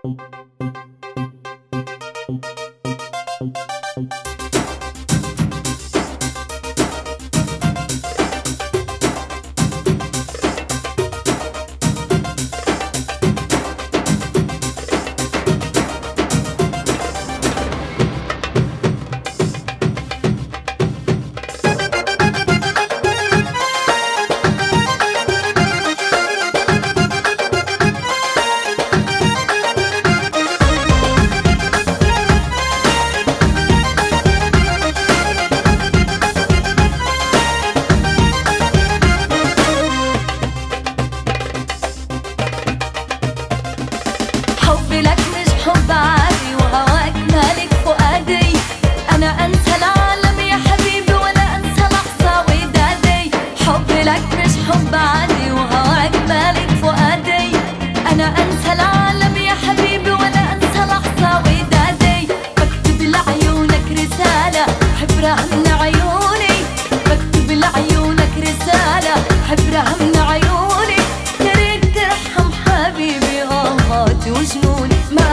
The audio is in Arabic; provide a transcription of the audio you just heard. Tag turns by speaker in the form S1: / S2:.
S1: حبي لك مش حب عادي، وهواك مالك فؤادي. أنا أنسى العالم يا حبيبي ولا أنسى لحظة ودادي. حبي لك مش حب عادي، وهواك مالك فؤادي. أنا أنسى العالم يا حبيبي ولا أنسى لحظة ودادي. بكتب لعيونك رسالة حبرها من عيوني. بكتب لعيونك رسالة حبرها من عيوني. يا ريت ترحم حبيبي غلطي وجنوني. ما